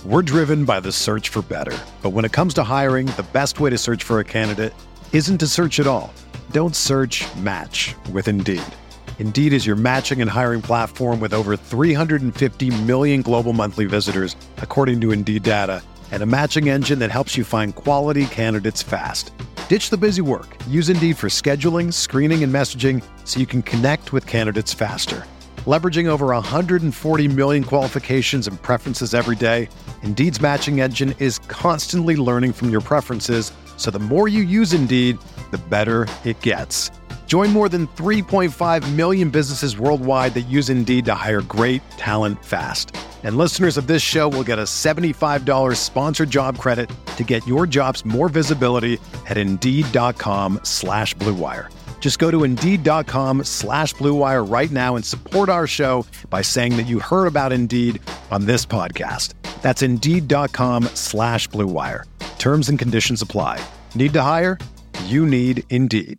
We're driven by the search for better. But when it comes to hiring, the best way to search for a candidate isn't to search at all. Don't search, match with Indeed. Indeed is your matching and hiring platform with over 350 million global monthly visitors, according to Indeed data, and a matching engine that helps you find quality candidates fast. Ditch the busy work. Use Indeed for scheduling, screening, and messaging so you can connect with candidates faster. Leveraging over 140 million qualifications and preferences every day, Indeed's matching engine is constantly learning from your preferences, so the more you use Indeed, the better it gets. Join more than 3.5 million businesses worldwide that use Indeed to hire great talent fast. And listeners of this show will get a $75 sponsored job credit to get your jobs more visibility at Indeed.com/Blue Wire. Just go to Indeed.com/Blue Wire right now and support our show by saying that you heard about Indeed on this podcast. That's Indeed.com/Blue Wire. Terms and conditions apply. Need to hire? You need Indeed.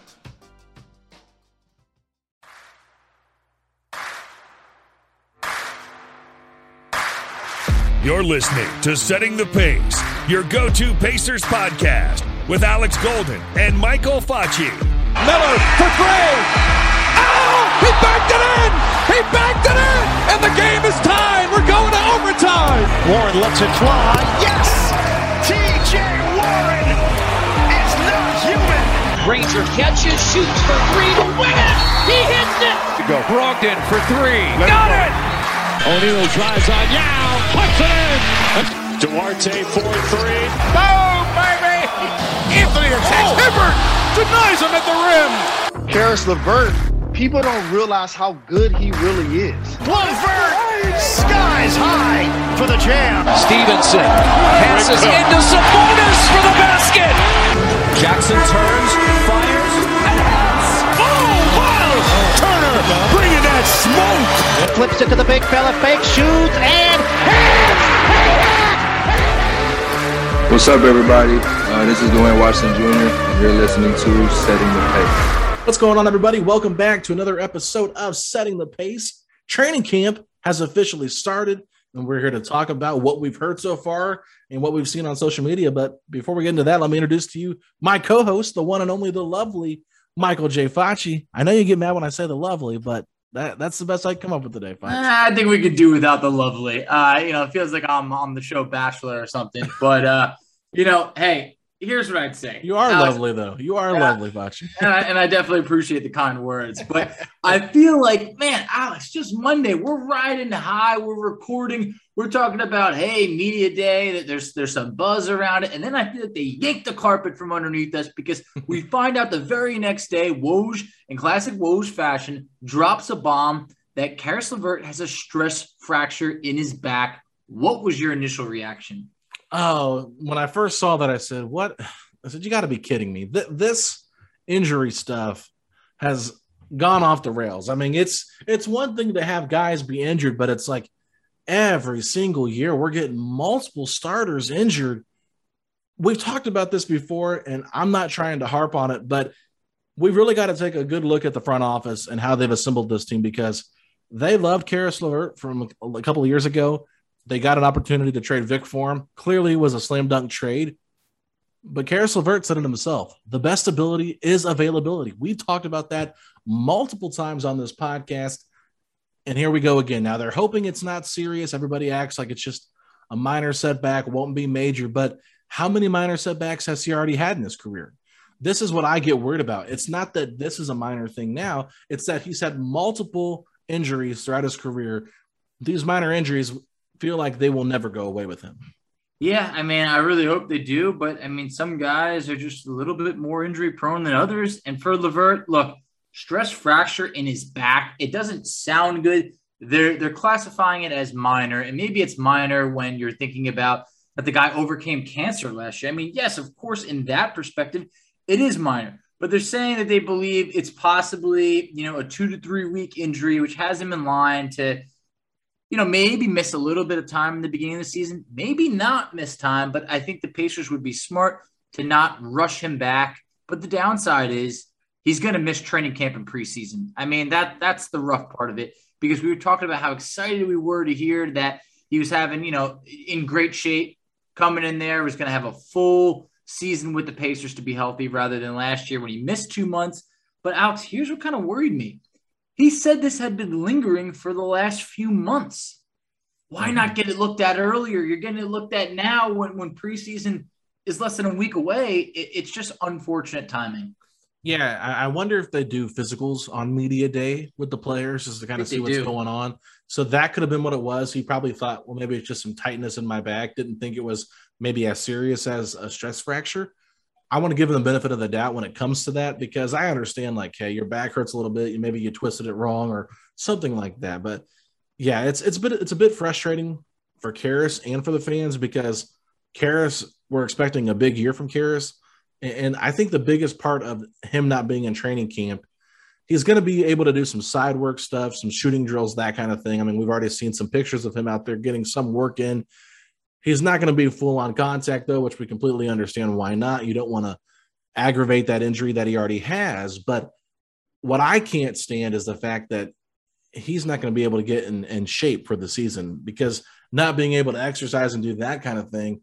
You're listening to Setting the Pace, your go-to Pacers podcast with Alex Golden and Michael Facci. Miller for three. Oh, he backed it in. He backed it in. And the game is tied. We're going to overtime. Warren lets it fly. Yes. T.J. Warren is not human. Granger catches, shoots for three to win it. He hits it. Go. Brogdon for three. Got it. O'Neal drives on Yao. Puts it in. Duarte 4-3. Boom, baby. Anthony attacks. Hibbert denies him at the rim. Caris LeVert, people don't realize how good he really is. LeVert, skies high for the jam. Stevenson passes into Sabonis for the basket. Jackson turns, fires, and hits. Oh, wow! Turner bringing that smoke. Flips it to the big fella, fake shoots, and hits! What's up, everybody? This is Dwayne Washington Jr., and you're listening to Setting the Pace. What's going on, everybody? Welcome back to another episode of Setting the Pace. Training camp has officially started, and we're here to talk about what we've heard so far and what we've seen on social media. But before we get into that, let me introduce to you my co-host, the one and only, the lovely Michael J. Facci. I know you get mad when I say the lovely, but that's the best I can come up with today, Facci. I think we could do without the lovely. It feels like I'm on the show Bachelor or something. But, hey, here's what I'd say. You are lovely, though. You are lovely, Facci. And I definitely appreciate the kind words. But I feel like, man, Alex, just Monday. We're riding high. We're recording. We're talking about, hey, media day, that there's some buzz around it. And then I feel like they yanked the carpet from underneath us because we find out the very next day, Woj, in classic Woj fashion, drops a bomb that Caris LeVert has a stress fracture in his back. What was your initial reaction? Oh, when I first saw that, I said, what? I said, you got to be kidding me. This injury stuff has gone off the rails. I mean, it's one thing to have guys be injured, but it's like every single year we're getting multiple starters injured. We've talked about this before, and I'm not trying to harp on it, but we've really got to take a good look at the front office and how they've assembled this team because they loved Caris LeVert from a couple of years ago. They got an opportunity to trade Vic for him. Clearly it was a slam dunk trade. But Caris LeVert said it himself. The best ability is availability. We've talked about that multiple times on this podcast. And here we go again. Now they're hoping it's not serious. Everybody acts like it's just a minor setback, won't be major. But how many minor setbacks has he already had in his career? This is what I get worried about. It's not that this is a minor thing now. It's that he's had multiple injuries throughout his career. These minor injuries feel like they will never go away with him. Yeah, I mean, I really hope they do, but I mean, some guys are just a little bit more injury prone than others. And for LeVert, look, stress fracture in his back, it doesn't sound good. They're classifying it as minor, and maybe it's minor when you're thinking about that the guy overcame cancer last year. I mean, yes, of course, in that perspective, it is minor, but they're saying that they believe it's possibly, a 2 to 3 week injury, which has him in line to, maybe miss a little bit of time in the beginning of the season, maybe not miss time, but I think the Pacers would be smart to not rush him back. But the downside is he's going to miss training camp and preseason. I mean, that's the rough part of it, because we were talking about how excited we were to hear that he was having, in great shape coming in there, was going to have a full season with the Pacers to be healthy rather than last year when he missed 2 months. But Alex, here's what kind of worried me. He said this had been lingering for the last few months. Why not get it looked at earlier? You're getting it looked at now when preseason is less than a week away. It's just unfortunate timing. Yeah, I wonder if they do physicals on media day with the players just to kind of see what's going on. So that could have been what it was. He probably thought, well, maybe it's just some tightness in my back. Didn't think it was maybe as serious as a stress fracture. I want to give him the benefit of the doubt when it comes to that, because I understand, like, hey, your back hurts a little bit. Maybe you twisted it wrong or something like that. But yeah, it's a bit frustrating for Caris and for the fans, because Caris, we're expecting a big year from Caris. And I think the biggest part of him not being in training camp, he's going to be able to do some side work stuff, some shooting drills, that kind of thing. I mean, we've already seen some pictures of him out there getting some work in. He's not going to be full on contact, though, which we completely understand why not. You don't want to aggravate that injury that he already has. But what I can't stand is the fact that he's not going to be able to get in shape for the season, because not being able to exercise and do that kind of thing,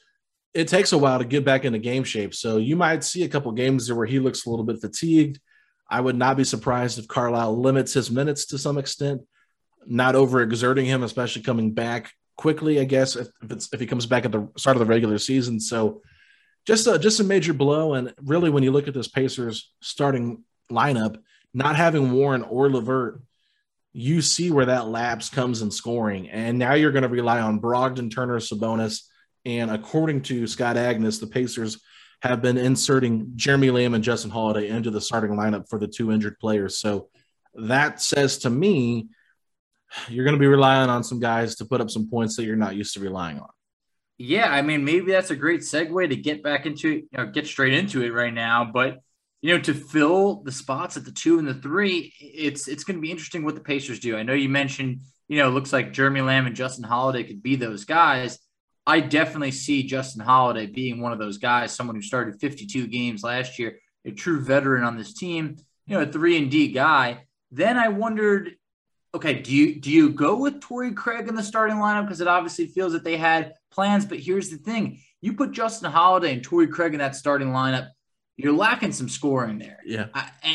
it takes a while to get back into game shape. So you might see a couple games there where he looks a little bit fatigued. I would not be surprised if Carlisle limits his minutes to some extent, not overexerting him, especially coming back quickly, I guess, if he comes back at the start of the regular season. So just a major blow. And really, when you look at this Pacers starting lineup, not having Warren or LeVert, you see where that lapse comes in scoring. And now you're going to rely on Brogdon, Turner, Sabonis. And according to Scott Agnes, the Pacers have been inserting Jeremy Lamb and Justin Holiday into the starting lineup for the 2 injured players. So that says to me, you're going to be relying on some guys to put up some points that you're not used to relying on. Yeah, I mean, maybe that's a great segue to get back into it, get straight into it right now. But, to fill the spots at the 2 and the 3, it's going to be interesting what the Pacers do. I know you mentioned, it looks like Jeremy Lamb and Justin Holiday could be those guys. I definitely see Justin Holiday being one of those guys, someone who started 52 games last year, a true veteran on this team, a 3-and-D guy. Then I wondered, okay, do you go with Torrey Craig in the starting lineup? Because it obviously feels that they had plans, but here's the thing. You put Justin Holiday and Torrey Craig in that starting lineup, you're lacking some scoring there. Yeah.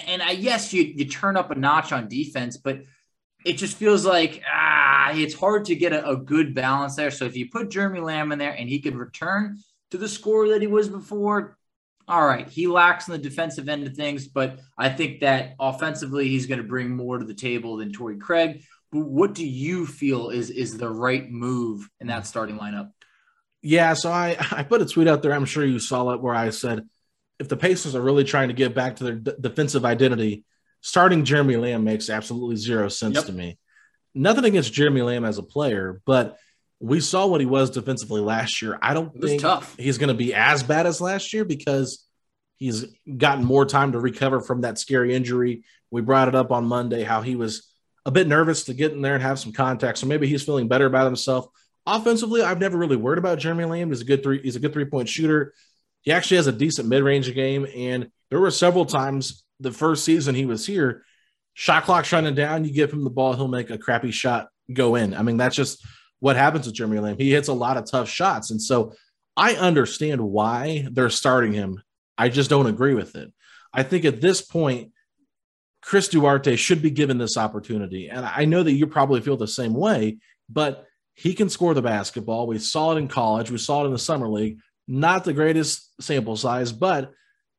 Yes, you turn up a notch on defense, but it just feels like it's hard to get a good balance there. So if you put Jeremy Lamb in there and he could return to the scorer that he was before, all right, he lacks on the defensive end of things, but I think that offensively he's going to bring more to the table than Torrey Craig. But what do you feel is the right move in that starting lineup? Yeah, so I put a tweet out there, I'm sure you saw it, where I said, if the Pacers are really trying to get back to their defensive identity, starting Jeremy Lamb makes absolutely zero sense to me. Nothing against Jeremy Lamb as a player, but we saw what he was defensively last year. I don't think he's going to be as bad as last year because he's gotten more time to recover from that scary injury. We brought it up on Monday, how he was a bit nervous to get in there and have some contact. So maybe he's feeling better about himself. Offensively, I've never really worried about Jeremy Lamb. He's a good 3-point shooter. He actually has a decent mid-range game. And there were several times the first season he was here, shot clock running down, you give him the ball, he'll make a crappy shot go in. I mean, that's just what happens with Jeremy Lamb. He hits a lot of tough shots. And so I understand why they're starting him. I just don't agree with it. I think at this point, Chris Duarte should be given this opportunity. And I know that you probably feel the same way, but he can score the basketball. We saw it in college. We saw it in the summer league. Not the greatest sample size, but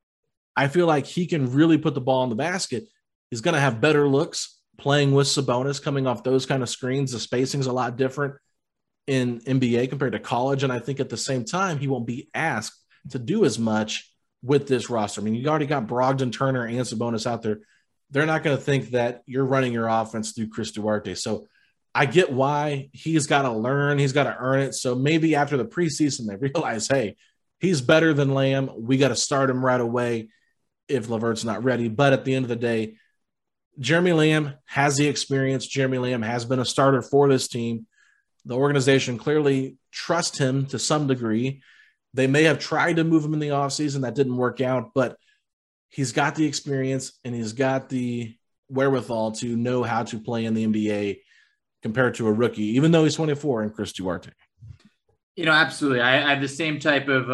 I feel like he can really put the ball in the basket. He's going to have better looks playing with Sabonis, coming off those kind of screens. The spacing's a lot different in NBA compared to college. And I think at the same time, he won't be asked to do as much with this roster. I mean, you already got Brogdon, Turner, and Sabonis out there. They're not going to think that you're running your offense through Chris Duarte. So I get why he's got to learn. He's got to earn it. So maybe after the preseason, they realize, hey, he's better than Lamb. We got to start him right away if LeVert's not ready. But at the end of the day, Jeremy Lamb has the experience. Jeremy Lamb has been a starter for this team. The organization clearly trusts him to some degree. They may have tried to move him in the offseason. That didn't work out, but he's got the experience and he's got the wherewithal to know how to play in the NBA. compared to a rookie, even though he's 24 and Chris Duarte. Absolutely. I have the same type of,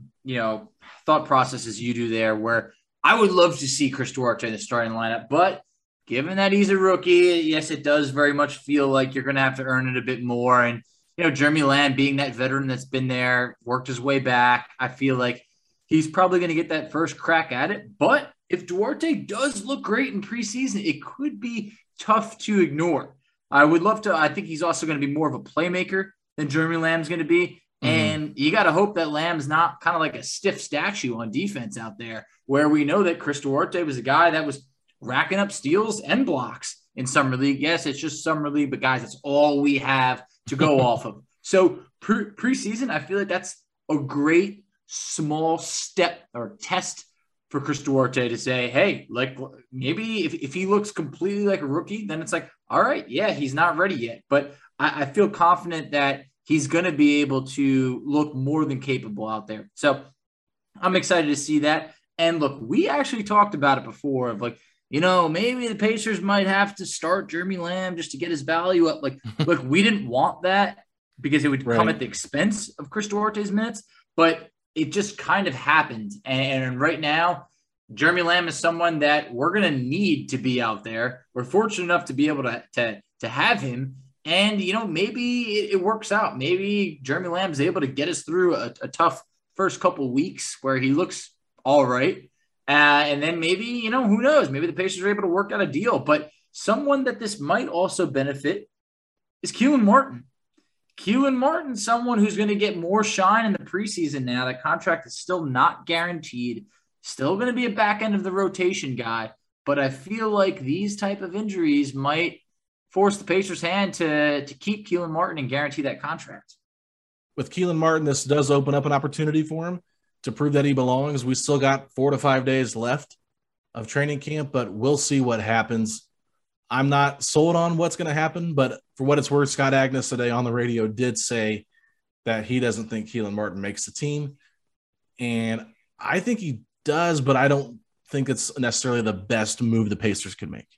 thought process as you do there, where I would love to see Chris Duarte in the starting lineup, but given that he's a rookie, yes, it does very much feel like you're going to have to earn it a bit more. And, Jeremy Lamb being that veteran that's been there, worked his way back, I feel like he's probably going to get that first crack at it. But if Duarte does look great in preseason, it could be tough to ignore. I think he's also going to be more of a playmaker than Jeremy Lamb's going to be. And you got to hope that Lamb's not kind of like a stiff statue on defense out there, where we know that Chris Duarte was a guy that was racking up steals and blocks in Summer League. Yes, it's just Summer League, but guys, that's all we have to go off of. So preseason, I feel like that's a great small step or test for Chris Duarte to say, hey, like maybe if he looks completely like a rookie, then it's like, all right, yeah, he's not ready yet. But I feel confident that he's going to be able to look more than capable out there. So I'm excited to see that. And look, we actually talked about it before of like, maybe the Pacers might have to start Jeremy Lamb just to get his value up. Like, look, we didn't want that because it would come at the expense of Chris Duarte's minutes, but it just kind of happened. And right now, Jeremy Lamb is someone that we're going to need to be out there. We're fortunate enough to be able to have him. And, maybe it works out. Maybe Jeremy Lamb is able to get us through a tough first couple of weeks where he looks all right. And then maybe, who knows? Maybe the Pacers are able to work out a deal. But someone that this might also benefit is Kelan Martin. Kelan Martin, someone who's going to get more shine in the preseason now. That contract is still not guaranteed. Still going to be a back end of the rotation guy. But I feel like these type of injuries might force the Pacers' hand to keep Kelan Martin and guarantee that contract. With Kelan Martin, this does open up an opportunity for him to prove that he belongs. We still got 4 to 5 days left of training camp, but we'll see what happens. I'm not sold on what's going to happen, but for what it's worth, Scott Agness today on the radio did say that he doesn't think Kelan Martin makes the team. And I think he does, but I don't think it's necessarily the best move the Pacers could make.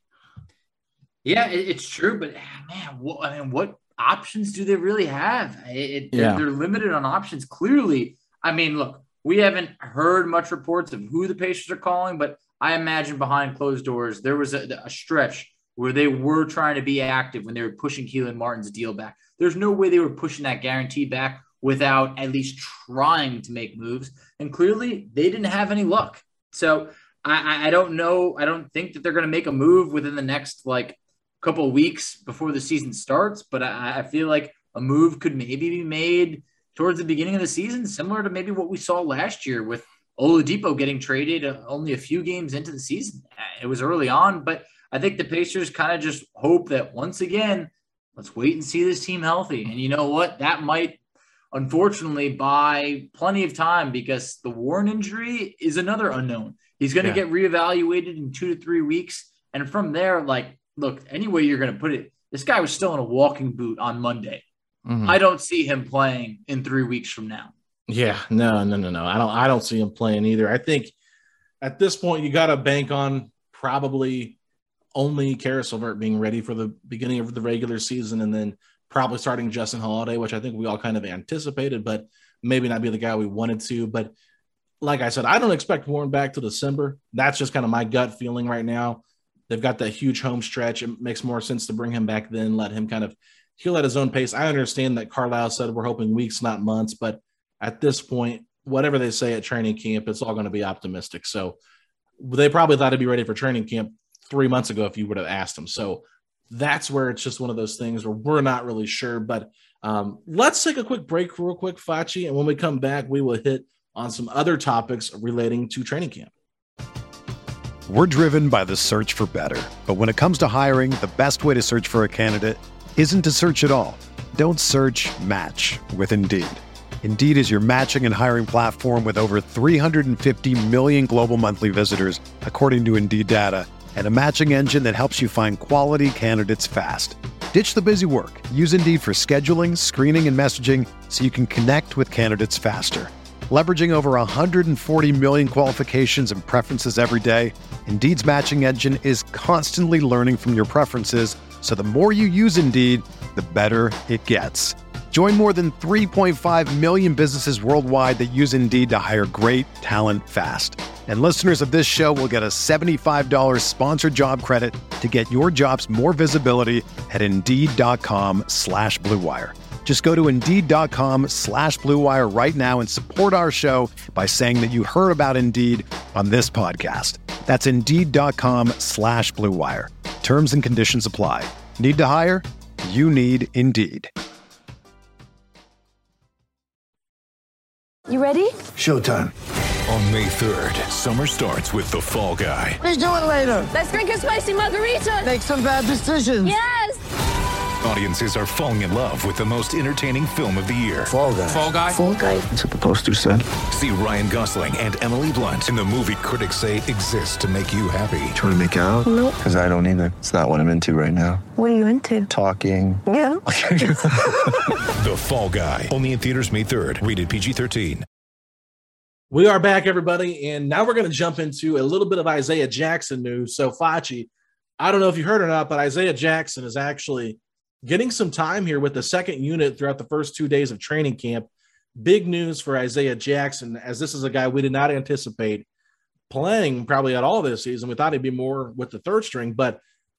Yeah, it's true, but man, what options do they really have? They're limited on options. Clearly, look, we haven't heard much reports of who the Pacers are calling, but I imagine behind closed doors, there was a stretch where they were trying to be active when they were pushing Kelan Martin's deal back. There's no way they were pushing that guarantee back without at least trying to make moves. And clearly, they didn't have any luck. So I don't know. I don't think that they're going to make a move within the next couple of weeks before the season starts, but I feel like a move could maybe be made towards the beginning of the season, similar to maybe what we saw last year with Oladipo getting traded only a few games into the season. It was early on, but I think the Pacers kind of just hope that once again, let's wait and see this team healthy. And you know what? That might, unfortunately, buy plenty of time because the Warren injury is another unknown. He's going to get reevaluated in 2 to 3 weeks. And from there, look, any way you're going to put it, this guy was still in a walking boot on Monday. Mm-hmm. I don't see him playing in 3 weeks from now. Yeah, no. I don't see him playing either. I think at this point, you got to bank on probably only Caris LeVert being ready for the beginning of the regular season and then probably starting Justin Holiday, which I think we all kind of anticipated, but maybe not be the guy we wanted to. But like I said, I don't expect Warren back till December. That's just kind of my gut feeling right now. They've got that huge home stretch. It makes more sense to bring him back then, let him kind of heal at his own pace. I understand that Carlisle said we're hoping weeks, not months, but at this point, whatever they say at training camp, it's all going to be optimistic. So they probably thought he'd be ready for training camp 3 months ago if you would have asked him. So that's where it's just one of those things where we're not really sure. But let's take a quick break real quick, Facci, and when we come back, we will hit on some other topics relating to training camp. We're driven by the search for better. But when it comes to hiring, the best way to search for a candidate isn't to search at all. Don't search, match with Indeed. Indeed is your matching and hiring platform with over 350 million global monthly visitors, according to Indeed data, and a matching engine that helps you find quality candidates fast. Ditch the busy work. Use Indeed for scheduling, screening, and messaging so you can connect with candidates faster. Leveraging over 140 million qualifications and preferences every day, Indeed's matching engine is constantly learning from your preferences, So the more you use Indeed, the better it gets. Join more than 3.5 million businesses worldwide that use Indeed to hire great talent fast. And listeners of this show will get a $75 sponsored job credit to get your jobs more visibility at Indeed.com/Blue Wire. Just go to Indeed.com/Blue Wire right now and support our show by saying that you heard about Indeed on this podcast. That's Indeed.com/Blue Wire. Terms and conditions apply. Need to hire? You need Indeed. You ready? Showtime. On May 3rd, summer starts with The Fall Guy. Let's do it later. Let's drink a spicy margarita. Make some bad decisions. Yes. Audiences are falling in love with the most entertaining film of the year. Fall Guy. Fall Guy. Fall Guy. That's what the poster said. See Ryan Gosling and Emily Blunt in the movie critics say exists to make you happy. Trying to make it out? Nope. Because I don't either. It's not what I'm into right now. What are you into? Talking. Yeah. The Fall Guy. Only in theaters May 3rd. Rated PG-13. We are back, everybody, and now we're going to jump into a little bit of Isaiah Jackson news. So, Facci, I don't know if you heard or not, but Isaiah Jackson is actually getting some time here with the second unit throughout the first 2 days of training camp. Big news for Isaiah Jackson, as this is a guy we did not anticipate playing probably at all this season. We thought he'd be more with the third string, but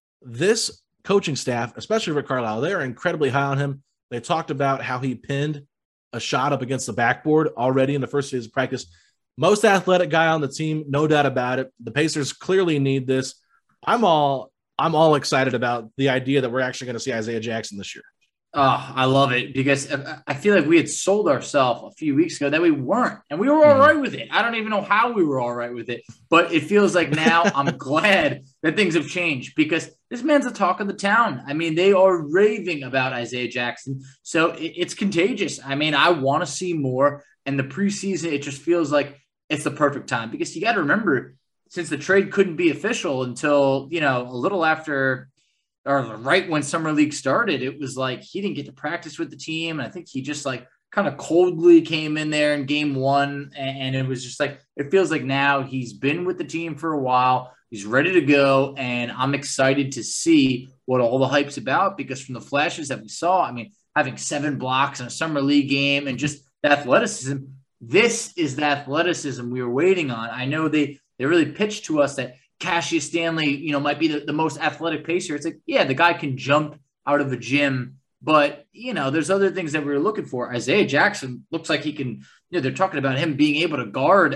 this coaching staff, especially Rick Carlisle, they're incredibly high on him. They talked about how he pinned a shot up against the backboard already in the first days of practice. Most athletic guy on the team, no doubt about it. The Pacers clearly need this. I'm all excited about the idea that we're actually going to see Isaiah Jackson this year. Oh, I love it because I feel like we had sold ourselves a few weeks ago that we weren't, and we were all right with it. I don't even know how we were all right with it, but it feels like now I'm glad that things have changed because this man's the talk of the town. I mean, they are raving about Isaiah Jackson, so it's contagious. I mean, I want to see more, and the preseason, it just feels like it's the perfect time because you got to remember, since the trade couldn't be official until, a little after or right when Summer League started, it was like he didn't get to practice with the team. And I think he just kind of coldly came in there in game one. And it was just it feels like now he's been with the team for a while. He's ready to go. And I'm excited to see what all the hype's about because from the flashes that we saw, I mean, having 7 blocks in a Summer League game and just the athleticism, this is the athleticism we were waiting on. I know they really pitched to us that Cassius Stanley, might be the most athletic pacer. It's yeah, the guy can jump out of a gym, but, there's other things that we were looking for. Isaiah Jackson looks like he can, they're talking about him being able to guard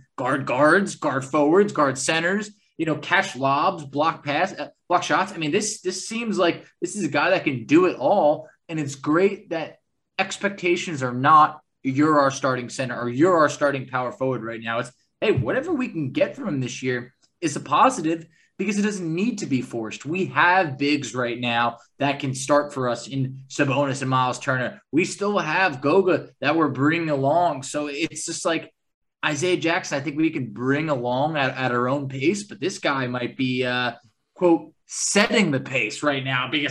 guards, guard forwards, guard centers, catch lobs, block shots. I mean, this seems like this is a guy that can do it all. And it's great that expectations are not you're our starting center or you're our starting power forward right now. It's, hey, whatever we can get from him this year is a positive because it doesn't need to be forced. We have bigs right now that can start for us in Sabonis and Miles Turner. We still have Goga that we're bringing along. So it's just Isaiah Jackson, I think we can bring along at our own pace, but this guy might be, quote, setting the pace right now because,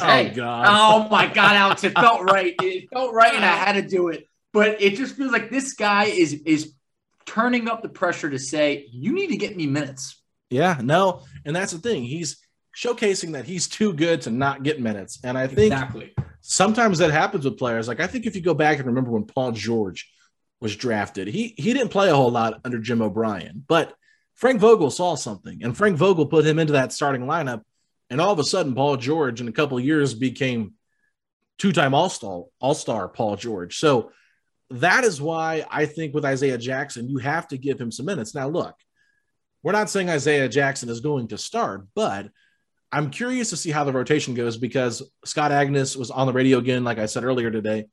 oh my God, Alex, it felt right. It felt right and I had to do it. But it just feels like this guy is turning up the pressure to say, you need to get me minutes. Yeah, no. And that's the thing. He's showcasing that he's too good to not get minutes. And I think sometimes that happens with players. I think if you go back and remember when Paul George was drafted, he didn't play a whole lot under Jim O'Brien. But Frank Vogel saw something. And Frank Vogel put him into that starting lineup. And all of a sudden, Paul George in a couple of years became two-time All-Star Paul George. So that is why I think with Isaiah Jackson, you have to give him some minutes. Now, look, we're not saying Isaiah Jackson is going to start, but I'm curious to see how the rotation goes because Scott Agnes was on the radio again, like I said earlier today.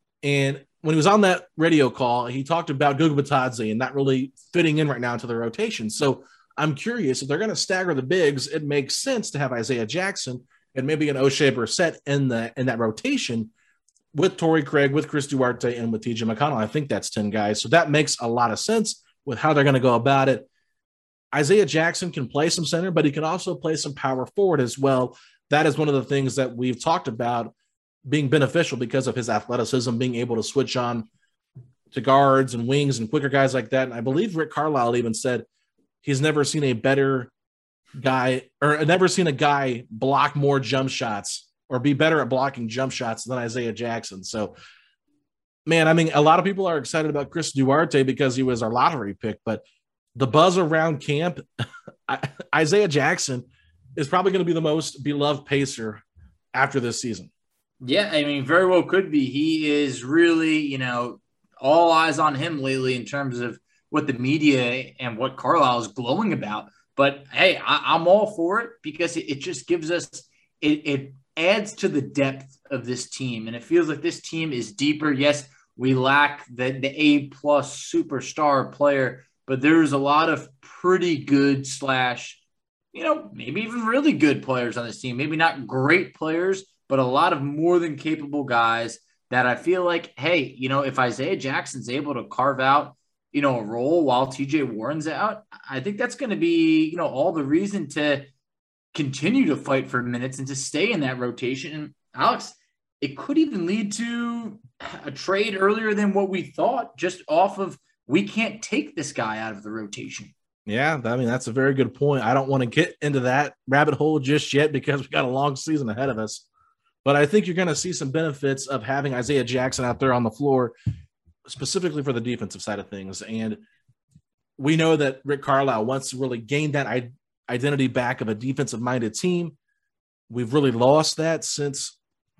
And when he was on that radio call, he talked about Goga Bitadze and not really fitting in right now into the rotation. So I'm curious if they're going to stagger the bigs, it makes sense to have Isaiah Jackson and maybe an O'Shea Brissett in that rotation with Torrey Craig, with Chris Duarte, and with TJ McConnell. I think that's 10 guys. So that makes a lot of sense with how they're going to go about it. Isaiah Jackson can play some center, but he can also play some power forward as well. That is one of the things that we've talked about being beneficial because of his athleticism, being able to switch on to guards and wings and quicker guys like that. And I believe Rick Carlisle even said he's never seen a better guy or never seen a guy block more jump shots or be better at blocking jump shots than Isaiah Jackson. So, man, I mean, a lot of people are excited about Chris Duarte because he was our lottery pick, but the buzz around camp, Isaiah Jackson is probably going to be the most beloved Pacer after this season. Yeah, I mean, very well could be. He is really, all eyes on him lately in terms of what the media and what Carlisle is glowing about. But, hey, I'm all for it because it just gives us – it adds to the depth of this team. And it feels like this team is deeper. Yes, we lack the A-plus superstar player, but there's a lot of pretty good / maybe even really good players on this team. Maybe not great players, but a lot of more than capable guys that I feel like, hey, if Isaiah Jackson's able to carve out, a role while TJ Warren's out, I think that's going to be, all the reason to continue to fight for minutes and to stay in that rotation. And Alex, it could even lead to a trade earlier than what we thought, just off of we can't take this guy out of the rotation. Yeah, I mean, that's a very good point. I don't want to get into that rabbit hole just yet because we got a long season ahead of us. But I think you're going to see some benefits of having Isaiah Jackson out there on the floor, specifically for the defensive side of things. And we know that Rick Carlisle wants to really gain that identity back of a defensive-minded team. We've really lost that since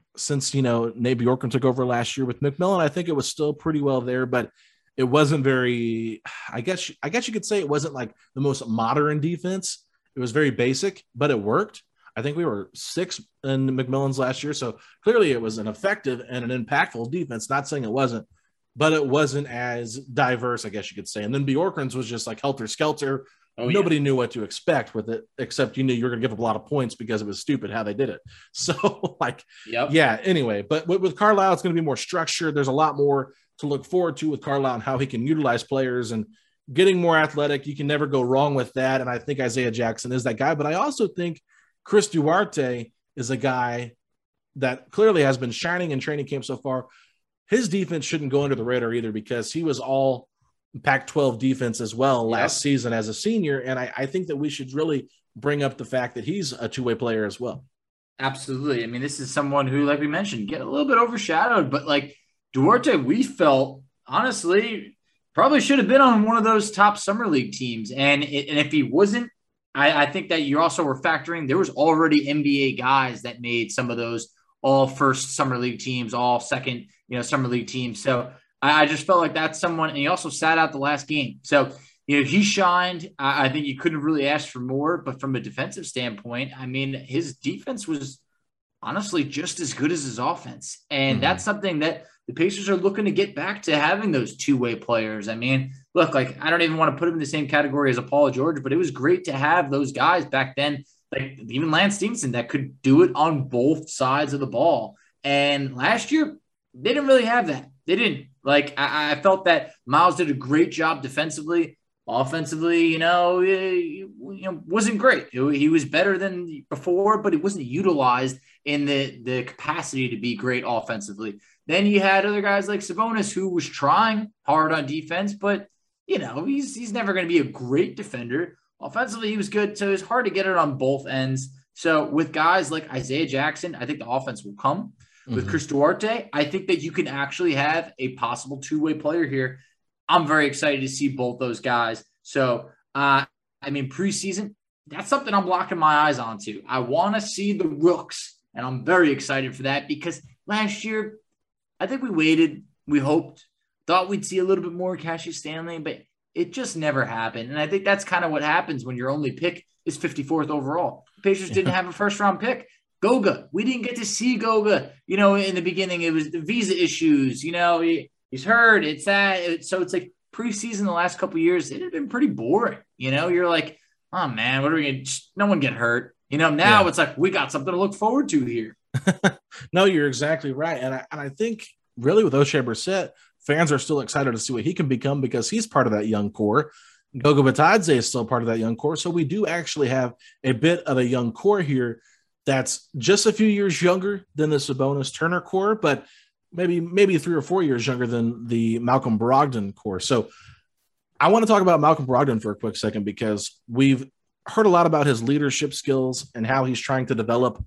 Nate Bjorkgren took over last year with McMillan. I think it was still pretty well there, but it wasn't very, I guess you could say it wasn't like the most modern defense. It was very basic, but it worked. I think we were 6th in McMillan's last year. So clearly it was an effective and an impactful defense. Not saying it wasn't, but it wasn't as diverse, I guess you could say. And then Bjorkgren's was just like helter-skelter. Nobody knew what to expect with it, except you knew you were going to give up a lot of points because it was stupid how they did it. So, anyway. But with Carlisle, it's going to be more structured. There's a lot more to look forward to with Carlisle and how he can utilize players and getting more athletic. You can never go wrong with that. And I think Isaiah Jackson is that guy. But I also think Chris Duarte is a guy that clearly has been shining in training camp so far. His defense shouldn't go under the radar either because he was all Pac-12 defense as well last season as a senior. And I think that we should really bring up the fact that he's a two-way player as well. Absolutely. I mean, this is someone who, like we mentioned, get a little bit overshadowed, but like Duarte, we felt honestly probably should have been on one of those top summer league teams. And if he wasn't, I think that you also were factoring, there was already NBA guys that made some of those all first summer league teams, all second, summer league teams. So I just felt like that's someone, and he also sat out the last game. So, he shined. I think you couldn't really ask for more, but from a defensive standpoint, I mean, his defense was honestly just as good as his offense. And that's something that the Pacers are looking to get back to, having those two-way players. I mean, look, like, I don't even want to put him in the same category as a Paul George, but it was great to have those guys back then, like even Lance Stephenson, that could do it on both sides of the ball. And last year, they didn't really have that. They didn't. Like, I felt that Miles did a great job defensively. Offensively, wasn't great. He was better than before, but he wasn't utilized in the capacity to be great offensively. Then you had other guys like Sabonis, who was trying hard on defense, but, he's never going to be a great defender. Offensively, he was good, so it's hard to get it on both ends. So with guys like Isaiah Jackson, I think the offense will come. With Chris Duarte, I think that you can actually have a possible two-way player here. I'm very excited to see both those guys. So, preseason, that's something I'm locking my eyes onto. I want to see the rooks, and I'm very excited for that because last year, I think we waited, we hoped, thought we'd see a little bit more Cassius Stanley, but it just never happened. And I think that's kind of what happens when your only pick is 54th overall. The Pacers didn't have a first-round pick. Goga, we didn't get to see Goga, in the beginning. It was the visa issues, he's hurt. It's that. So it's like preseason the last couple of years, it had been pretty boring. You're like, oh man, what are we going to, no one get hurt. Now It's like, we got something to look forward to here. No, you're exactly right. And I think really with Oshae Brissett, fans are still excited to see what he can become because he's part of that young core. Goga Bitadze is still part of that young core. So we do actually have a bit of a young core here that's just a few years younger than the Sabonis Turner core, but maybe 3 or 4 years younger than the Malcolm Brogdon core. So I want to talk about Malcolm Brogdon for a quick second because we've heard a lot about his leadership skills and how he's trying to develop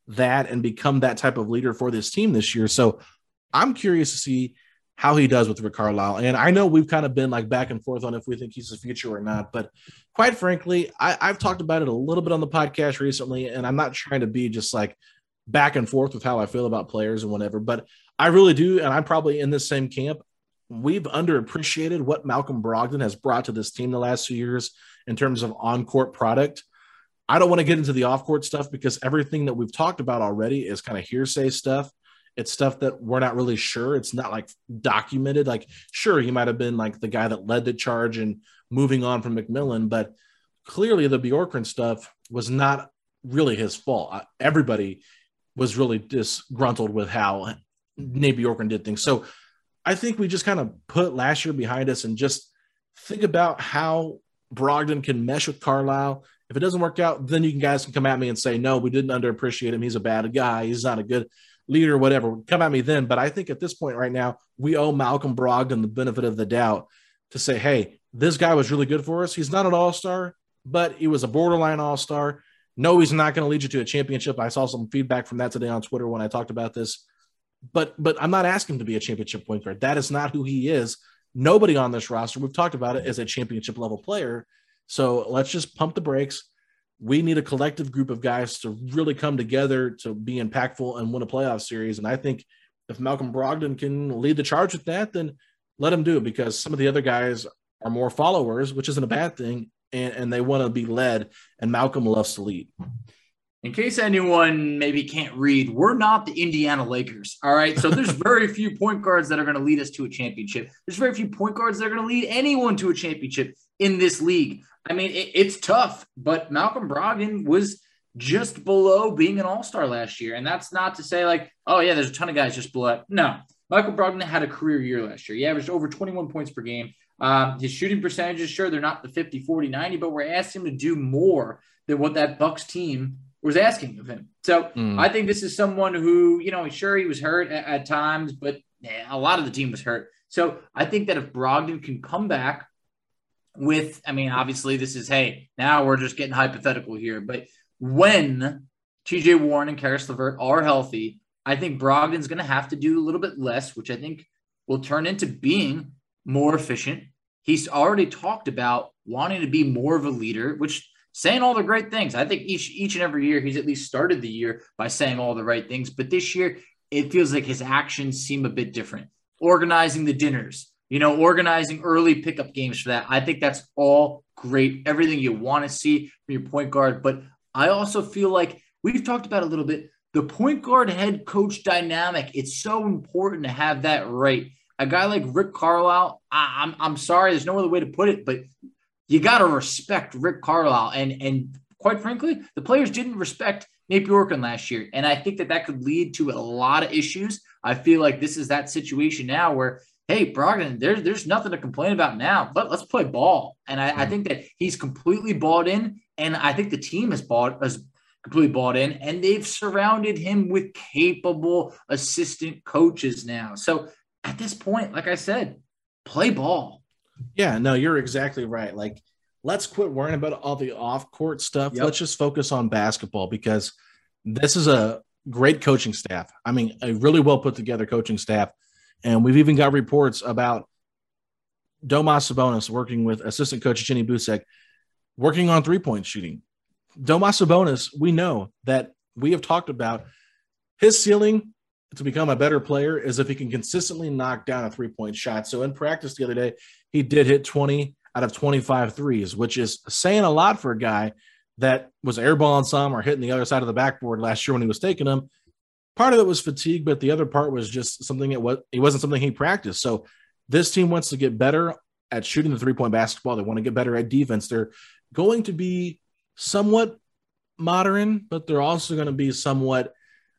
that and become that type of leader for this team this year. So I'm curious to see how he does with Rick Carlisle. And I know we've kind of been like back and forth on if we think he's the future or not, but quite frankly, I've talked about it a little bit on the podcast recently, and I'm not trying to be just like back and forth with how I feel about players and whatever, but I really do. And I'm probably in this same camp. We've underappreciated what Malcolm Brogdon has brought to this team the last 2 years in terms of on-court product. I don't want to get into the off-court stuff because everything that we've talked about already is kind of hearsay stuff. It's stuff that we're not really sure. It's not like documented. Like, sure, he might have been like the guy that led the charge and moving on from McMillan, but clearly the Bjorkgren stuff was not really his fault. Everybody was really disgruntled with how Nate Bjorkgren did things. So I think we just kind of put last year behind us and just think about how Brogdon can mesh with Carlisle. If it doesn't work out, then you guys can come at me and say, no, we didn't underappreciate him. He's a bad guy. He's not a good leader, whatever. Come at me then. But I think at this point right now, we owe Malcolm Brogdon the benefit of the doubt to say, hey, this guy was really good for us. He's not an all-star, but he was a borderline all-star. No, he's not going to lead you to a championship. I saw some feedback from that today on Twitter when I talked about this. But I'm not asking him to be a championship point guard. That is not who he is. Nobody on this roster, we've talked about it, is a championship level player. So let's just pump the brakes. We need a collective group of guys to really come together to be impactful and win a playoff series. And I think if Malcolm Brogdon can lead the charge with that, then let him do it, because some of the other guys are more followers, which isn't a bad thing, and they want to be led, and Malcolm loves to lead. In case anyone maybe can't read, we're not the Indiana Lakers, all right? So there's very few point guards that are going to lead us to a championship. There's very few point guards that are going to lead anyone to a championship in this league. I mean, it's tough, but Malcolm Brogdon was just below being an all-star last year. And that's not to say like, oh, yeah, there's a ton of guys just below. No, Malcolm Brogdon had a career year last year. He averaged over 21 points per game. His shooting percentages, sure, they're not the 50, 40, 90, but we're asking him to do more than what that Bucks team was asking of him. So I think this is someone who, sure, he was hurt at times, but a lot of the team was hurt. So I think that if Brogdon can come back with, obviously this is, hey, now we're just getting hypothetical here, but when T.J. Warren and Karis LeVert are healthy, I think Brogdon's going to have to do a little bit less, which I think will turn into being more efficient. He's already talked about wanting to be more of a leader, which saying all the great things. I think each and every year he's at least started the year by saying all the right things. But this year, it feels like his actions seem a bit different. Organizing the dinners, organizing early pickup games for that. I think that's all great. Everything you want to see from your point guard. But I also feel like we've talked about a little bit, the point guard head coach dynamic. It's so important to have that right. A guy like Rick Carlisle, I'm sorry, there's no other way to put it, but you got to respect Rick Carlisle. And quite frankly, the players didn't respect Nate Bjorkgren last year. And I think that could lead to a lot of issues. I feel like this is that situation now where, hey, Brogdon, there's nothing to complain about now, but let's play ball. And I think that he's completely bought in. And I think the team has completely bought in, and they've surrounded him with capable assistant coaches now. So at this point, like I said, play ball. Yeah, no, you're exactly right. Like, let's quit worrying about all the off-court stuff. Yep. Let's just focus on basketball, because this is a great coaching staff. A really well put together coaching staff. And we've even got reports about Domas Sabonis working with assistant coach Jenny Busek, working on three-point shooting. Domas Sabonis, we know that we have talked about his ceiling to become a better player is if he can consistently knock down a three-point shot. So in practice the other day, he did hit 20 out of 25 threes, which is saying a lot for a guy that was airballing some or hitting the other side of the backboard last year when he was taking them. Part of it was fatigue, but the other part was just something it wasn't something he practiced. So this team wants to get better at shooting the three-point basketball. They want to get better at defense. They're going to be somewhat modern, but they're also going to be somewhat,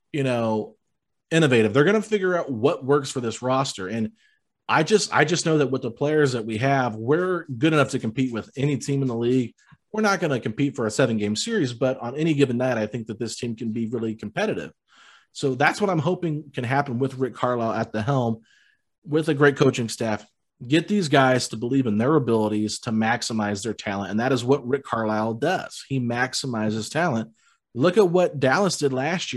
innovative. They're going to figure out what works for this roster. And I just know that with the players that we have, we're good enough to compete with any team in the league. We're not going to compete for a 7-game series, but on any given night, I think that this team can be really competitive. So that's what I'm hoping can happen with Rick Carlisle at the helm, with a great coaching staff. Get these guys to believe in their abilities to maximize their talent. And that is what Rick Carlisle does. He maximizes talent. Look at what Dallas did last year.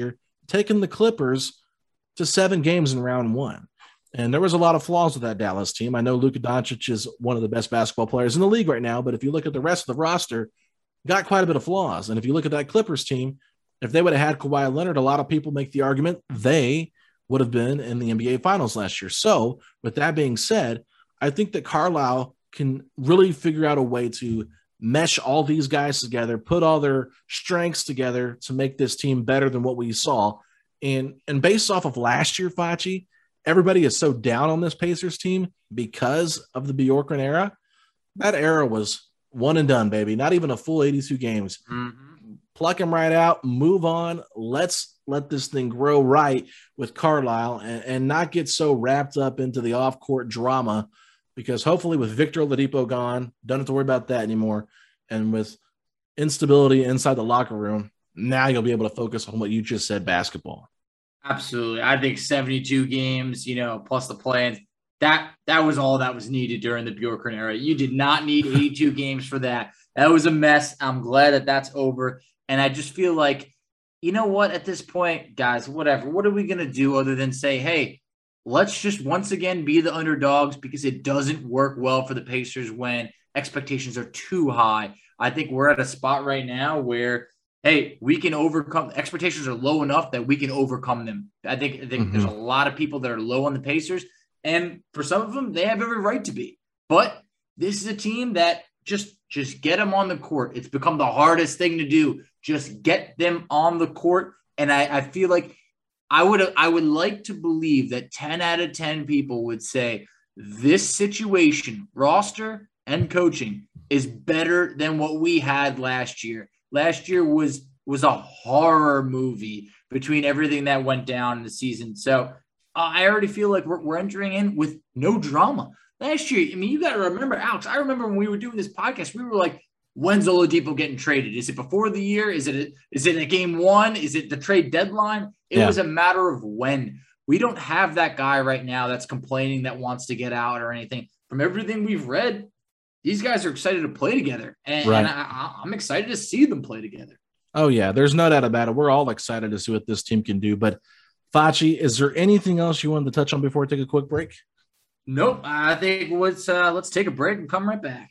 taken the Clippers to 7 games in round 1. And there was a lot of flaws with that Dallas team. I know Luka Doncic is one of the best basketball players in the league right now, but if you look at the rest of the roster, got quite a bit of flaws. And if you look at that Clippers team, if they would have had Kawhi Leonard, a lot of people make the argument they would have been in the NBA Finals last year. So with that being said, I think that Carlisle can really figure out a way to mesh all these guys together, put all their strengths together to make this team better than what we saw. And based off of last year, Facci, everybody is so down on this Pacers team because of the Bjorkgren era. That era was one and done, baby. Not even a full 82 games. Mm-hmm. Pluck him right out, move on. Let's let this thing grow right with Carlisle and not get so wrapped up into the off-court drama, because hopefully with Victor Oladipo gone, don't have to worry about that anymore. And with instability inside the locker room, now you'll be able to focus on what you just said, basketball. Absolutely. I think 72 games, plus the play-ins, that was all that was needed during the Bjorkgren era. You did not need 82 games for that. That was a mess. I'm glad that that's over. And I just feel like, you know what, at this point, guys, whatever, what are we going to do other than say, hey, let's just once again be the underdogs, because it doesn't work well for the Pacers when expectations are too high. I think we're at a spot right now where, hey, we can overcome. Expectations are low enough that we can overcome them. I think there's a lot of people that are low on the Pacers, and for some of them, they have every right to be. But this is a team that just get them on the court. It's become the hardest thing to do. Just get them on the court, and I feel like I would like to believe that 10 out of 10 people would say this situation, roster and coaching, is better than what we had last year. Last year was a horror movie between everything that went down in the season. So I already feel like we're entering in with no drama. Last year, I mean, you got to remember, Alex, I remember when we were doing this podcast, we were like, when's Oladipo getting traded? Is it before the year? Is it a game 1? Is it the trade deadline? It was a matter of when. We don't have that guy right now that's complaining, that wants to get out or anything. From everything we've read, these guys are excited to play together. And I'm excited to see them play together. Oh, yeah. There's no doubt about it. We're all excited to see what this team can do. But, Facci, is there anything else you wanted to touch on before we take a quick break? Nope. I think let's take a break and come right back.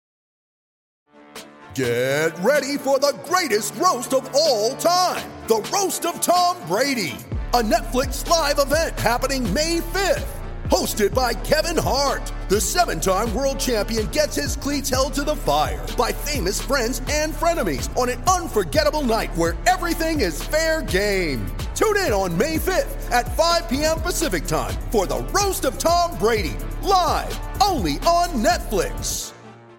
Get ready for the greatest roast of all time, the Roast of Tom Brady, a Netflix live event happening May 5th. Hosted by Kevin Hart, the 7-time world champion gets his cleats held to the fire by famous friends and frenemies on an unforgettable night where everything is fair game. Tune in on May 5th at 5 p.m. Pacific time for the Roast of Tom Brady, live only on Netflix.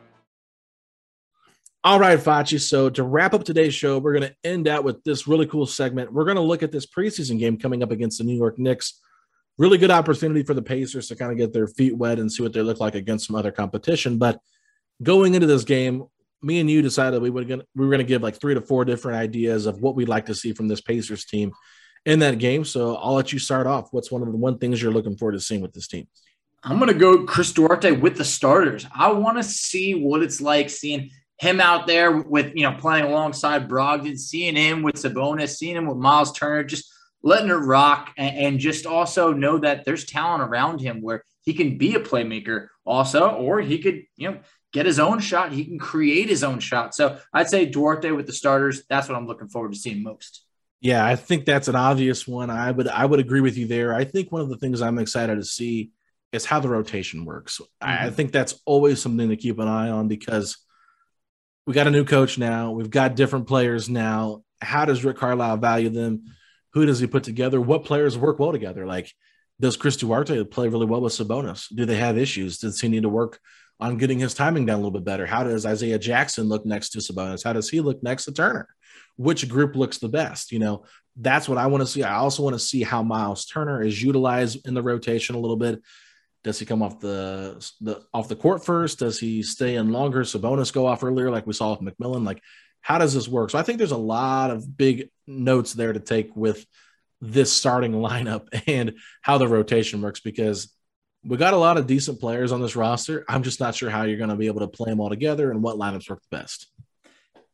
All right, Facci. So to wrap up today's show, we're going to end out with this really cool segment. We're going to look at this preseason game coming up against the New York Knicks. Really good opportunity for the Pacers to kind of get their feet wet and see what they look like against some other competition. But going into this game, me and you decided we were going to give like 3 to 4 different ideas of what we'd like to see from this Pacers team in that game. So I'll let you start off. What's one of the things you're looking forward to seeing with this team? I'm going to go Chris Duarte with the starters. I want to see what it's like seeing him out there with, playing alongside Brogdon, seeing him with Sabonis, seeing him with Miles Turner, just letting it rock, and just also know that there's talent around him where he can be a playmaker also, or he could, get his own shot. He can create his own shot. So I'd say Duarte with the starters. That's what I'm looking forward to seeing most. Yeah, I think that's an obvious one. I would agree with you there. I think one of the things I'm excited to see is how the rotation works. Mm-hmm. I think that's always something to keep an eye on, because we got a new coach now. We've got different players now. How does Rick Carlisle value them? Who does he put together? What players work well together? Like, does Chris Duarte play really well with Sabonis? Do they have issues? Does he need to work on getting his timing down a little bit better? How does Isaiah Jackson look next to Sabonis? How does he look next to Turner? Which group looks the best? That's what I want to see. I also want to see how Miles Turner is utilized in the rotation a little bit. Does he come off the court first? Does he stay in longer? Sabonis go off earlier like we saw with McMillan? Like, how does this work? So I think there's a lot of big notes there to take with this starting lineup and how the rotation works, because we got a lot of decent players on this roster. I'm just not sure how you're going to be able to play them all together and what lineups work the best.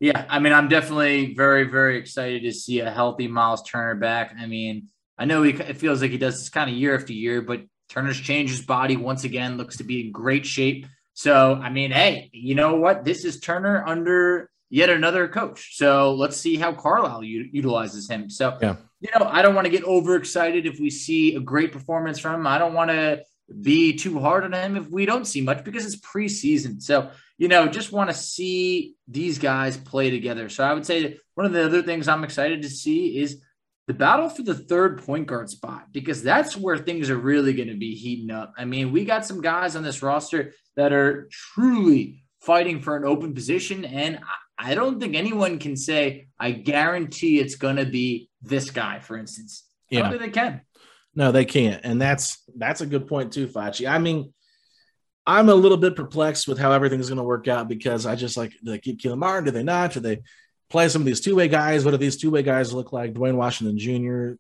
Yeah, I mean, I'm definitely very, very excited to see a healthy Miles Turner back. I mean, I know it feels like he does this kind of year after year, but Turner's changed his body once again, looks to be in great shape. So, I mean, hey, you know what? This is Turner under yet another coach. So let's see how Carlisle utilizes him. So, I don't want to get overexcited if we see a great performance from him. I don't want to be too hard on him if we don't see much because it's preseason. So, just want to see these guys play together. So I would say that one of the other things I'm excited to see is the battle for the third point guard spot, because that's where things are really going to be heating up. I mean, we got some guys on this roster that are truly fighting for an open position. And I don't think anyone can say, I guarantee it's going to be this guy, for instance. I don't think they can. No, they can't. And that's a good point too, Facci. I mean, I'm a little bit perplexed with how everything's going to work out because I just do they keep Kelan Martin? Do they not? Do they play some of these two-way guys? What do these two-way guys look like? Dwayne Washington Jr.,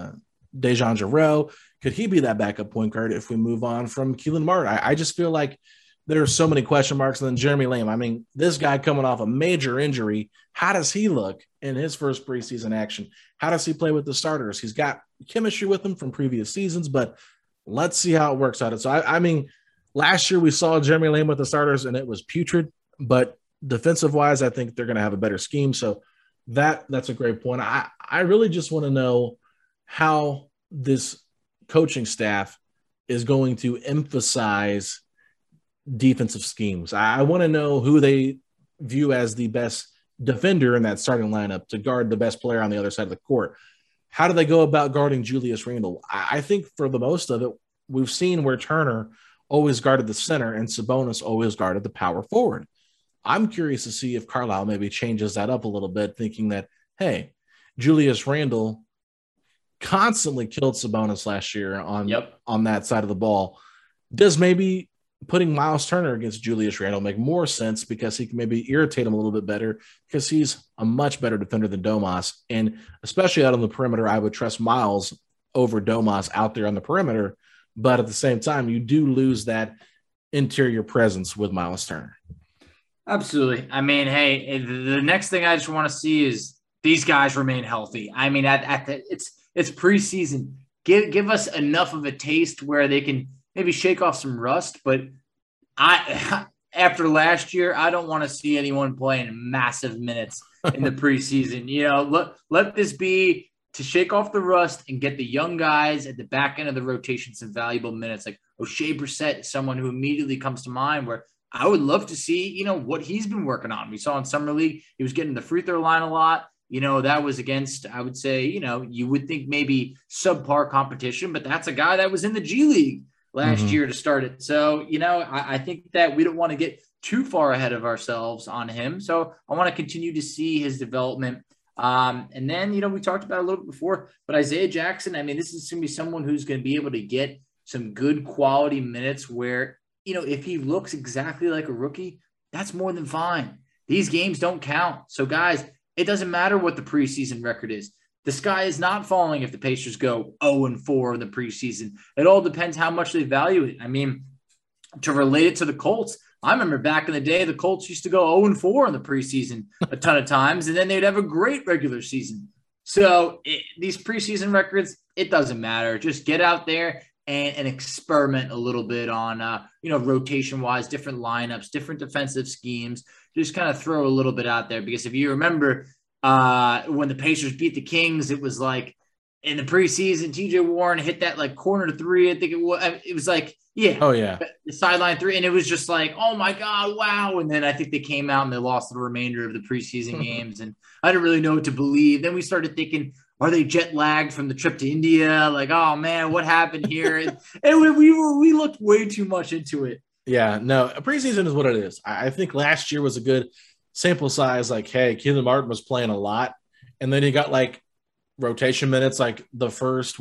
Dejan Jarreau. Could he be that backup point guard if we move on from Kelan Martin? I just feel like there are so many question marks. And then Jeremy Lamb. I mean, this guy coming off a major injury, how does he look in his first preseason action? How does he play with the starters? He's got chemistry with them from previous seasons, but let's see how it works out. So, I mean, last year we saw Jeremy Lamb with the starters and it was putrid, but defensive-wise, I think they're going to have a better scheme. So that's a great point. I really just want to know how this coaching staff is going to emphasize defensive schemes. I want to know who they view as the best defender in that starting lineup to guard the best player on the other side of the court. How do they go about guarding Julius Randle? I think for the most of it, we've seen where Turner always guarded the center and Sabonis always guarded the power forward. I'm curious to see if Carlisle maybe changes that up a little bit, thinking that, hey, Julius Randle constantly killed Sabonis last year on that side of the ball. Does maybe putting Miles Turner against Julius Randle make more sense because he can maybe irritate him a little bit better because he's a much better defender than Domas. And especially out on the perimeter, I would trust Miles over Domas out there on the perimeter. But at the same time, you do lose that interior presence with Miles Turner. Absolutely. I mean, hey, the next thing I just want to see is these guys remain healthy. I mean, it's preseason. Give us enough of a taste where they can maybe shake off some rust. But after last year, I don't want to see anyone playing massive minutes in the preseason. Let this be to shake off the rust and get the young guys at the back end of the rotation some valuable minutes. Like O'Shea Brissett is someone who immediately comes to mind where I would love to see, what he's been working on. We saw in Summer League, he was getting the free throw line a lot. That was against, I would say, you would think maybe subpar competition, but that's a guy that was in the G League last year to start it. So, I think that we don't want to get too far ahead of ourselves on him. So I want to continue to see his development. And then, we talked about it a little bit before, but Isaiah Jackson, I mean, this is going to be someone who's going to be able to get some good quality minutes where, if he looks exactly like a rookie, that's more than fine. These games don't count. So guys, it doesn't matter what the preseason record is. The sky is not falling if the Pacers go 0-4 in the preseason. It all depends how much they value it. I mean, to relate it to the Colts, I remember back in the day, the Colts used to go 0-4 in the preseason a ton of times, and then they'd have a great regular season. So these preseason records, it doesn't matter. Just get out there and experiment a little bit on, rotation-wise, different lineups, different defensive schemes. Just kind of throw a little bit out there. Because if you remember when the Pacers beat the Kings, it was like in the preseason, TJ Warren hit that corner to three. I think it was like, yeah. Oh, yeah. The sideline three. And it was just like, oh, my God, wow. And then I think they came out and they lost the remainder of the preseason games. And I didn't really know what to believe. Then we started thinking, are they jet lagged from the trip to India? Like, oh, man, what happened here? and we looked way too much into it. Yeah, no, a preseason is what it is. I think last year was a good sample size. Like, hey, Kelan Martin was playing a lot. And then he got rotation minutes, the first,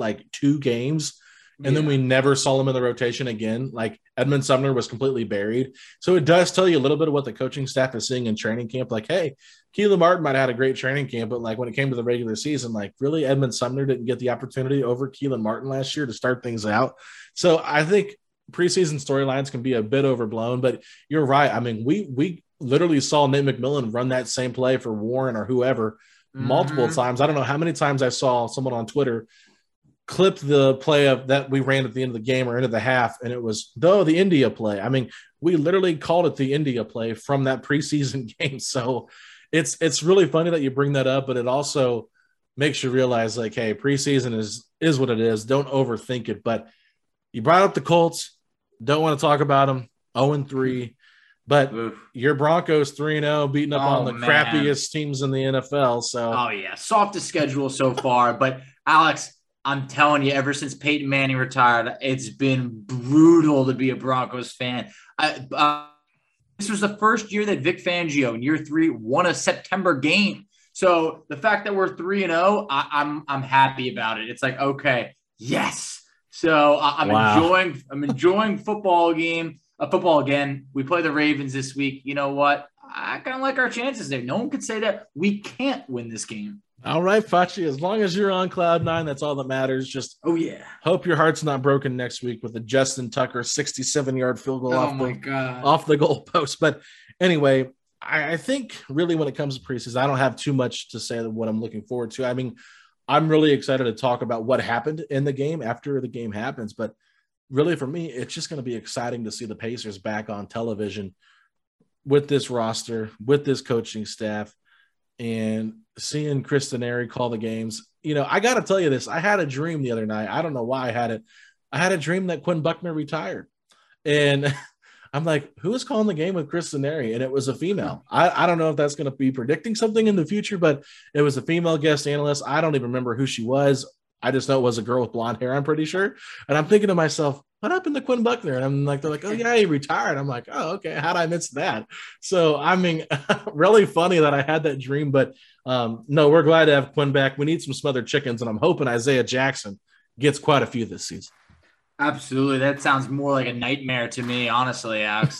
2 games. And then we never saw him in the rotation again. Edmund Sumner was completely buried. So it does tell you a little bit of what the coaching staff is seeing in training camp. Hey, Kelan Martin might have had a great training camp, but when it came to the regular season, really Edmund Sumner didn't get the opportunity over Kelan Martin last year to start things out. So I think preseason storylines can be a bit overblown, but you're right. I mean, we literally saw Nate McMillan run that same play for Warren or whoever multiple times. I don't know how many times I saw someone on Twitter clip the play of that we ran at the end of the game or into the half, and it was the India play. I mean, we literally called it the India play from that preseason game. So it's really funny that you bring that up, but it also makes you realize, like, hey, preseason is what it is. Don't overthink it. But you brought up the Colts. Don't want to talk about them. 0-3. But your Broncos 3-0, beating up on the crappiest teams in the NFL. So, softest schedule so far. But Alex, I'm telling you, ever since Peyton Manning retired, it's been brutal to be a Broncos fan. This was the first year that Vic Fangio in year 3 won a September game. So the fact that we're 3-0, I'm happy about it. It's like, okay, yes. So I'm enjoying football again. We play the Ravens this week. You know what? I kind of like our chances there. No one could say that we can't win this game. All right, Facci, as long as you're on cloud 9, that's all that matters. Just hope your heart's not broken next week with a Justin Tucker 67-yard field goal off the goalpost. But anyway, I think really when it comes to preseason, I don't have too much to say what I'm looking forward to. I mean, I'm really excited to talk about what happened in the game after the game happens. But really for me, it's just going to be exciting to see the Pacers back on television with this roster, with this coaching staff, and seeing Chris Denari call the games. You know, I got to tell you this. I had a dream the other night. I don't know why I had it. I had a dream that Quinn Buckner retired. And I'm like, who is calling the game with Chris Denari? And it was a female. I don't know if that's going to be predicting something in the future, but it was a female guest analyst. I don't even remember who she was. I just know it was a girl with blonde hair, I'm pretty sure. And I'm thinking to myself, what happened to Quinn Buckner? And I'm like, they're like, oh yeah, he retired. I'm like, oh, okay. How'd I miss that? So, I mean, really funny that I had that dream, but no, we're glad to have Quinn back. We need some smothered chickens, and I'm hoping Isaiah Jackson gets quite a few this season. Absolutely. That sounds more like a nightmare to me, honestly, Alex.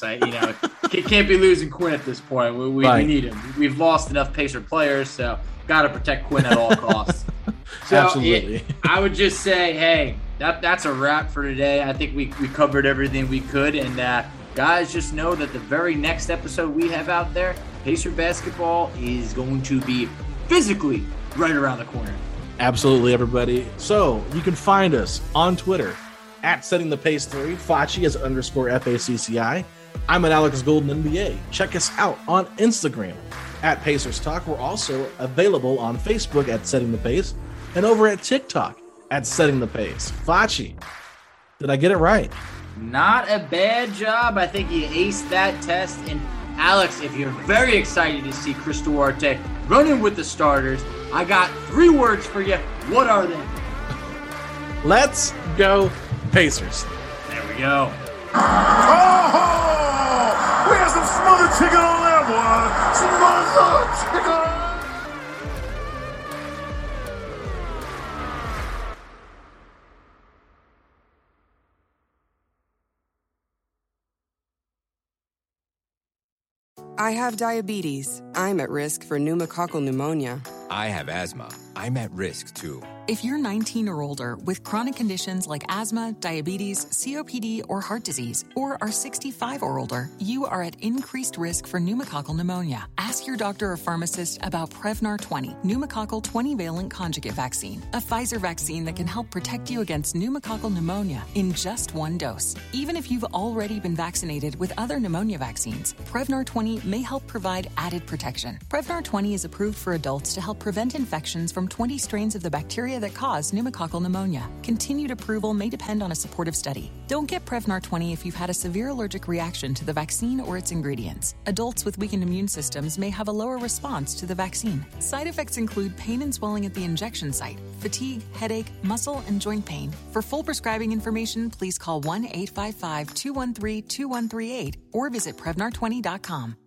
Can't be losing Quinn at this point. We need him. We've lost enough Pacer players, so got to protect Quinn at all costs. So absolutely. I would just say, hey, that's a wrap for today. I think we covered everything we could. And guys, just know that the very next episode we have out there, Pacer basketball is going to be physically right around the corner. Absolutely, everybody. So you can find us on Twitter at SettingThePace3. Facci is _FACCI. I'm at Alex Golden NBA. Check us out on Instagram at Pacers Talk. We're also available on Facebook at Setting the Pace and over at TikTok at Setting the Pace. Facci, did I get it right? Not a bad job. I think you aced that test. And Alex, if you're very excited to see Chris Duarte running with the starters, I got 3 words for you. What are they? Let's go Pacers. There we go. Oh, we got some smothered chicken on that one. Smothered chicken. I have diabetes. I'm at risk for pneumococcal pneumonia. I have asthma. I'm at risk too. If you're 19 or older with chronic conditions like asthma, diabetes, COPD, or heart disease, or are 65 or older, you are at increased risk for pneumococcal pneumonia. Ask your doctor or pharmacist about Prevnar 20, pneumococcal 20-valent conjugate vaccine, a Pfizer vaccine that can help protect you against pneumococcal pneumonia in just 1 dose. Even if you've already been vaccinated with other pneumonia vaccines, Prevnar 20 may help provide added protection. Prevnar 20 is approved for adults to help prevent infections from 20 strains of the bacteria that cause pneumococcal pneumonia. Continued approval may depend on a supportive study. Don't get Prevnar 20 if you've had a severe allergic reaction to the vaccine or its ingredients. Adults with weakened immune systems may have a lower response to the vaccine. Side effects include pain and swelling at the injection site, fatigue, headache, muscle, and joint pain. For full prescribing information, please call 1-855-213-2138 or visit Prevnar20.com.